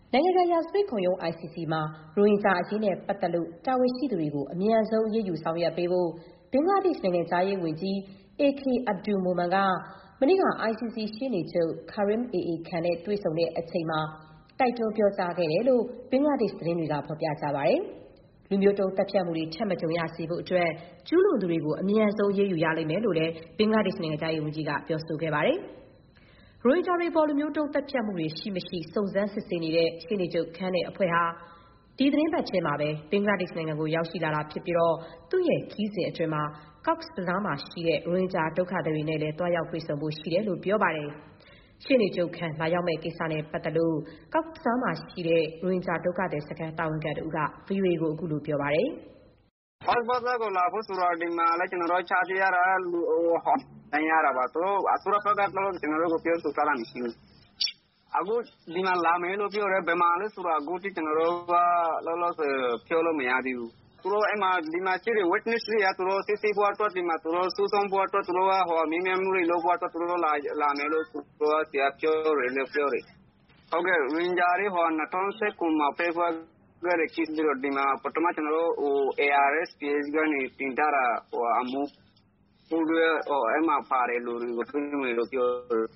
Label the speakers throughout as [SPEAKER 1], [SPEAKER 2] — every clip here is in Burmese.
[SPEAKER 1] နိုင်ငံတကာရာဇဝတ်ခုံရုံး ICC မှာရိုဟင်ဂျာအရေးနဲ့ပတ်သက်လို့တာဝန်ရှိသူတွေကိုအမြန်ဆုံးအရေးယူဆောင်ရွက်ပေးဖို့ဘင်္ဂလားဒေ့ရှ်နိုင်ငံသားရေးဝန်ကြီး AK Abdul Momen ကမနေ့က ICC ရှေ့နေချုပ် Karim AA Khan နဲ့တွေ့ဆုံတဲ့အချိန်မှာတိုက်တွန်းပြောကြားခဲ့တယ်လို့ဘင်္ဂလားဒေ့ရှ်သတင်းတွေကဖော်ပြကြပါတယ်။လူမျိုးတုံးသတ်ဖြတ်မှုတွေထပ်မကြုံရစေဖို့အတွက်ကျူးလွန်သူတွေကိုအမြန်ဆုံးအရေးယူရလိမ့်မယ်လို့လည်းဘင်္ဂလားဒေ့ရှ်နိုင်ငံသားရေးဝန်ကြီးကပြောဆိုခဲ့ပါတယ်။ရိုဟင်ဂျာတွေပေါ်လူမျိုးတုံးသတ်ဖြတ်မှုတွေရှိမရှိစုံစမ်းစစ်ဆေးနေတဲ့ရှေ့နေချုပ်ခန်းတဲ့အဖွဲ့ဟာဒီသတင်းပတ်ထဲမှာပဲဘင်္ဂလားဒေ့ရှ်နိုင်ငံကိုရောက်ရှိလာတာဖြစ်ပြီးတော့သူ့ရဲ့ခီးစဉ်အတွင်းမှာ Cox's Bazar မှာရှိတဲ့ရိုဟင်ဂျာဒုက္ခသည်တွေနဲ့လည်းတွားရောက်တွေ့ဆုံဖို့ရှိတယ်လို့ပြောပါတယ်။ရှေ့နေချုပ်ခန်းလာရောက်မဲ့ကိစ္စနဲ့ပတ်သက်လို့ Cox's Bazar မှာရှိတဲ့ရိုဟင်ဂျာဒုက္ခသည်စခန်းတာဝန်ခံတူက VOA ကိုအခုလိုပြောပါတယ်။
[SPEAKER 2] Cox's Bazar ကိုလာဖို့ဆိုတော့ဒီမှာလည်းကျွန်တော်တို့ချပြရတာနိုင်ရတာပါသူတို့အစိုးရဘက်ကတော့ကျွန်တော်တို့ကိုပြောဆိုထားတာမရှိဘူးအခုဒီမှာလာမယ်လို့ပြောတယ်ဘယ်မှာလဲဆိုတော့အခုတိကျွန်တော်တို့ကလောလောဆယ်ပြောလို့မရသေးဘူးသူတို့အဲ့မှာဒီမှာရှိတဲ့ witness တွေကသူတို့စစ်ဆေးဖို့အတွက်ဒီမှာသူတို့စူးစမ်းဖို့အတွက်သူတို့ကမြင်းမြမှုတွေလုပ်ဖို့အတွက်သူတို့လာမယ်လို့သူတို့ကပြောတယ်လို့ပြောတယ်ဟုတ်ကဲ့ဝင်ကြရ2019မှာဖေဖော်ဝါရီကိစ္စတို့ဒီမှာပထမကျွန်တော်တို့ARS PS ကနေတင်တာအမှုဘူးလို့အဲ့မှာပါတယ်လို့ပြောမယ်လို့ပြော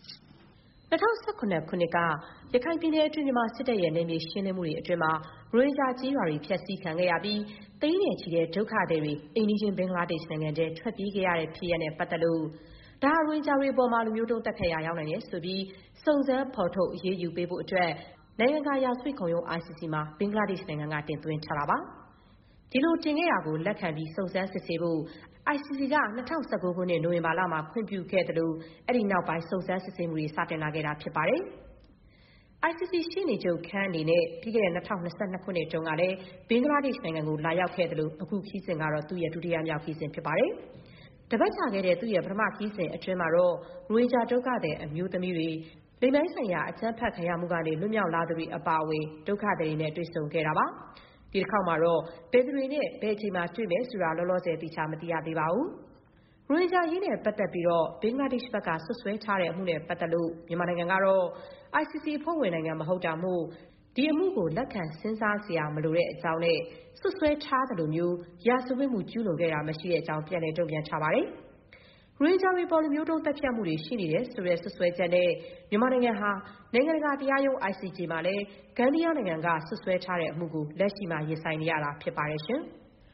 [SPEAKER 1] 2019ခုနှစ်ကရခိုင်ပြည်နယ်အတွင်းမှာစစ်တပ်ရဲ့နယ်မြေရှင်းလင်းမှုတွေအတွင်းမှာရိုဟင်ဂျာကြီးရွာတွေဖျက်ဆီးခံခဲ့ရပြီးသိန်းနဲ့ချီတဲ့ဒုက္ခသည်တွေအိမ်နီးချင်းဘင်္ဂလားဒေ့ရှ်နိုင်ငံထဲထွက်ပြေးခဲ့ရတဲ့ဖြစ်ရပ်နဲ့ပတ်သက်လို့ဒါရိုဟင်ဂျာတွေပေါ်မှာလူမျိုးတုံးတက်ခတ်ရာရောက်နိုင်တယ်ဆိုပြီးစုံစမ်းဖော်ထုတ်အရေးယူပေးဖို့အတွက်နိုင်ငံတကာရာဇဝတ်ခုံရုံး ICC မှာဘင်္ဂလားဒေ့ရှ်နိုင်ငံကတင်သွင်းထားတာပါ။ဒီလိုတင်ခဲ့တာကိုလက်ခံပြီးစုံစမ်းစစ်ဆေးဖို့ ICC က2019ခုနှစ်နိုဝင်ဘာလမှာခွင့်ပြုခဲ့တယ်လို့အဲ့ဒီနောက်ပိုင်းစုံစမ်းစစ်ဆေးမှုတွေစတင်လာခဲ့တာဖြစ်ပါတယ်။ ICC ရှေ့နေချုပ်ခန်းအနေနဲ့ပြီးခဲ့တဲ့2022ခုနှစ်တုန်းကလည်းဘင်္ဂလားဒေ့ရှ်နိုင်ငံကိုလာရောက်ခဲ့တယ်လို့အခုခီးစဉ်ကတော့သူ့ရဲ့ဒုတိယမြောက်ခီးစဉ်ဖြစ်ပါတယ်။တပတ်ကြာခဲ့တဲ့သူ့ရဲ့ပထမခီးစဉ်အတွင်းမှာတော့ရိုဟင်ဂျာဒုက္ခသည်အမျိုးသမီးတွေလိင်ပိုင်းဆိုင်ရာအကြမ်းဖက်ခံရမှုကနေလွတ်မြောက်လာသူတွေအပါအဝင်ဒုက္ခသည်တွေနဲ့တွေ့ဆုံခဲ့တာပါ။ဒီတစ်ခေါက်မှာတော့ဘယ်သူတွေနဲ့ဘယ်အချိန်မှာတွေ့မယ်ဆိုတာလောလောဆယ်သိချာမသိရသေးပါဘူး။ရိုဟင်ဂျာရေးနဲ့ပတ်သက်ပြီးတော့ဘင်္ဂလားဒေ့ရှ်ဘက်ကဆွဆွဲထားတဲ့အမှုနဲ့ပတ်သက်လို့မြန်မာနိုင်ငံကတော့ ICC အဖွဲ့ဝင်နိုင်ငံမဟုတ်တာမို့ဒီအမှုကိုလက်ခံစဉ်းစားစရာမလိုတဲ့အကြောင်းနဲ့ဆွဆွဲထားသလိုမျိုးရာဇဝတ်မှုကျူးလွန်ခဲ့တာမရှိတဲ့အကြောင်းပြန်လည်တုံ့ပြန်ထားပါတယ်။ရိုဟင်ဂျာတွေပေါ်လူမျိုးတုံးသတ်ဖြတ်မှုတွေရှိနေတယ်ဆိုတဲ့ဆွဆွဲချက်နဲ့မြန်မာနိုင်ငံဟာနိုင်ငံတကာတရားရုံး ICJ မှာလည်းဂမ်ဘီယာနိုင်ငံကဆွဆွဲထားတဲ့အမှုကိုလက်ရှိမှာရင်ဆိုင်နေရတာဖြစ်ပါတယ်ရှင်။